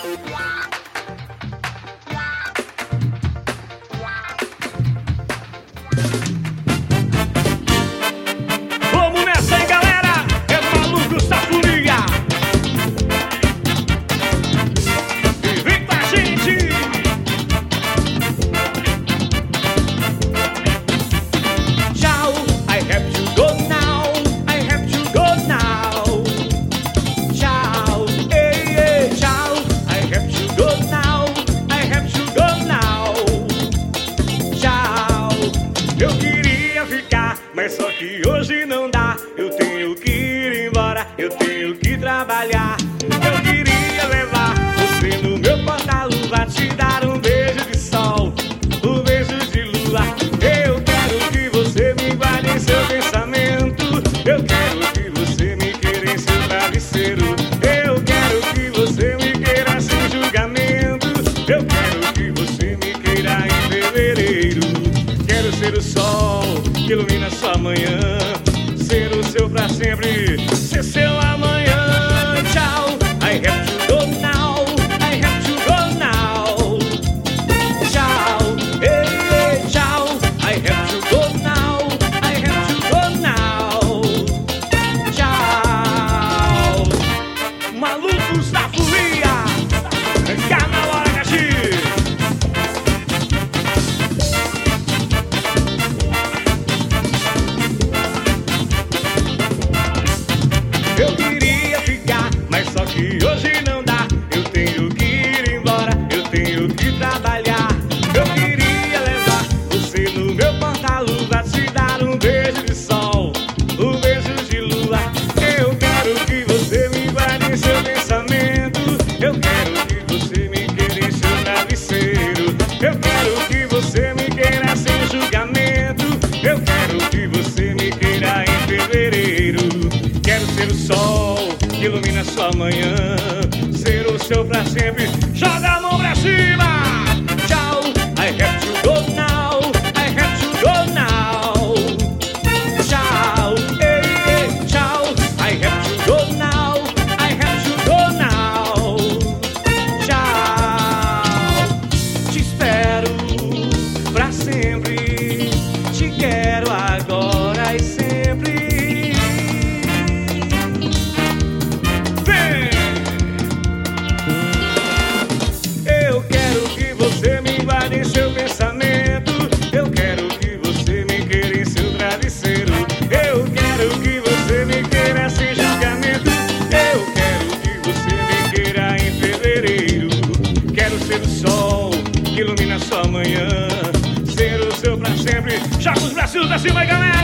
Vamos nessa aí, galera! É o Malucos da Folia! E vem com a gente! Tchau, I have to go now, I have to go now. Tchau, ei, ei, tchau, I have to go now, I have to go now. Tchau, eu queria ficar, mas só que hoje não dá. Eu tenho que ir embora, eu tenho que trabalhar. Eu queria levar você no meu porta-luva, te dar um beijo de sol, um beijo de lua. Eu quero que você me guarde em seu pensamento. Eu quero que você me queira em seu travesseiro. Eu quero que você me queira sem julgamento. Eu quero que você me queira em fevereiro. Quero ser o sol que ilumina sua manhã, ser o seu pra sempre, ser seu amanhã. Tchau, I have to go now, I have to go now. Tchau, ei, ei, tchau, I have to go now, I have to go now. Tchau, Malucos da Folia, Carnaval Aracati. Eu queria ficar, mas só que hoje não dá. Eu tenho que ir embora, eu tenho que trabalhar. Eu queria levar você no meu porta-luva, te dar um beijo de sol, um beijo de lua. Eu quero que você me guarde em seu pensamento. Eu quero que você me queira em seu travesseiro. Eu quero que você me queira sem julgamento. Eu quero que você me queira em fevereiro. Quero ser o sol que ilumina sua manhã, ser o seu pra sempre. Joga a mão pra cima! Tchau, I have to go now, I have to go now. Tchau, ei, ei, tchau, I have to go now, I have to go now. Tchau, te espero pra sempre, te quero agora e sempre. Eu quero que você me guarde em seu pensamento. Eu quero que você me queira em seu travesseiro. Eu quero que você me queira sem julgamento. Eu quero que você me queira em fevereiro. Quero ser o sol que ilumina sua manhã, ser o seu pra sempre. Joga os bracinhos pra cima aí, galera!